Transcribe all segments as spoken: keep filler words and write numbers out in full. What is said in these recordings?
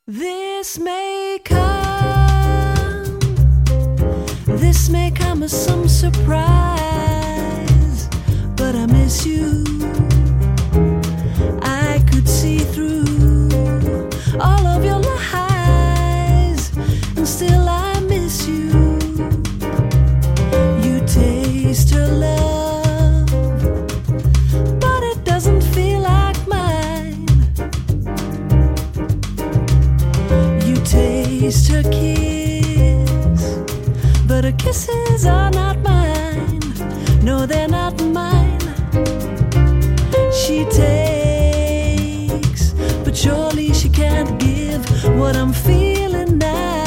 This may come, this may come as some surprise, but I miss you. I could see through all of your lies, and still I miss you. You taste her love, but it doesn't feel like mine. You taste her kiss, but her kisses are not mine. No, they're not mine. She takes, but surely she can't give what I'm feeling now.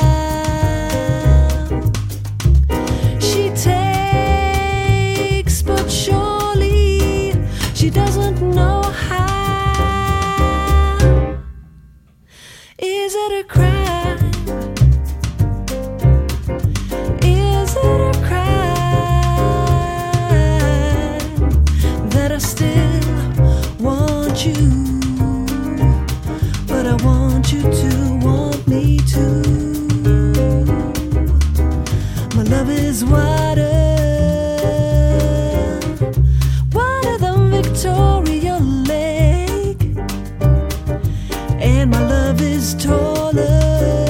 She takes, but surely she doesn't know how. Is it a crime? Is it a crime that I still want you, but I want you to want me too? My love is wider, wider than Victoria Lake, and my love is taller,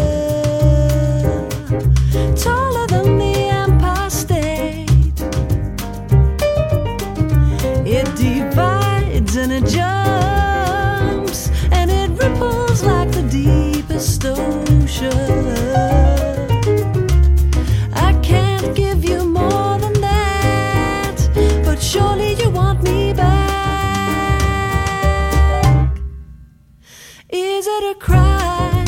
taller than the Empire State. It divides and it jumps and it ripples like the deepest ocean. I can't give you more than that, but surely you want me back. Is it a crime?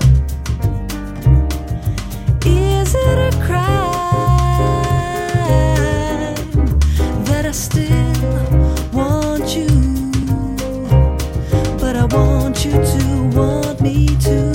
Is it a crime that I still want you, but I want you to want me too?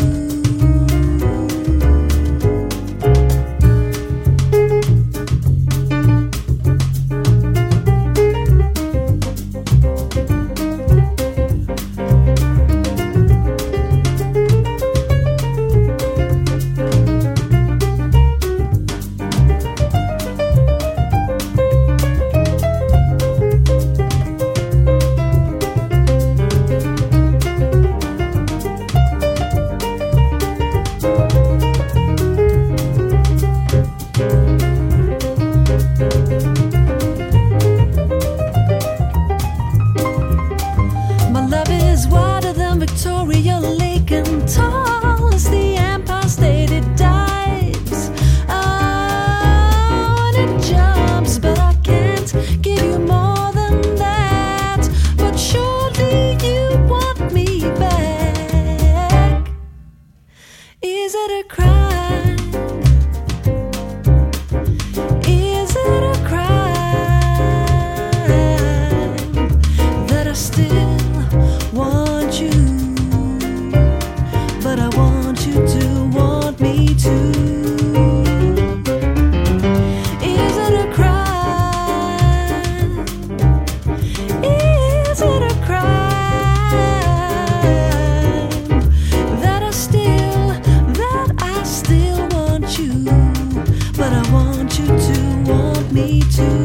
Victoria Lake and tall as the Empire State. It dives, oh, and it jumps, but I can't give you more than that. But surely you want me back. Is it a crime? Is it a crime that I still want you, but I want you to want me too? Is it a crime? Is it a crime that I still, that I still want you, but I want you to want me too?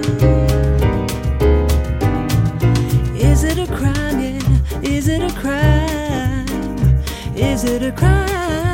Is it a crime? Yeah. Is it a crime? Is it a crime?